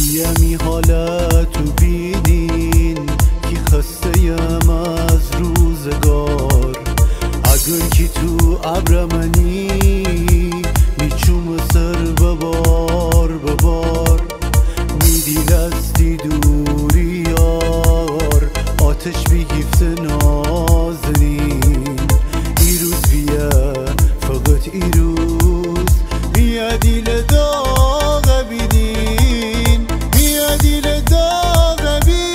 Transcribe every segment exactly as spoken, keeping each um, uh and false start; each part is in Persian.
یمی حالتو بینین که خسته‌یم از روزگار. اگر که تو ابرمنی میچوم سر ببار ببار. میدیل استی دوری یار آتش بیگیفت نازنین. ایروز بیه فقط ایروز میه دیل داغ بیدین میه دیل داغ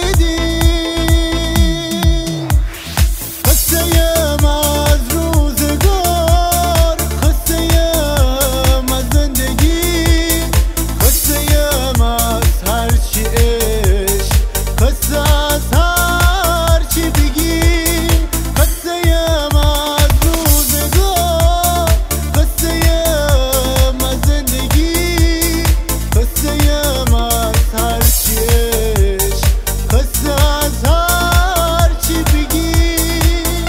بیدین. خسته‌یم از روزگار خسته‌یم از زندگی خسته‌یم از هرچی عشق خسته از هرچی بگیم. خسته‌یم از روزگار خسته‌یم از زندگی خسته‌یم از هرچی عشق خسته از هرچی بگیم.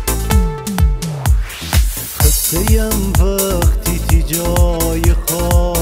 خسته‌یم وقتی تی جای خواب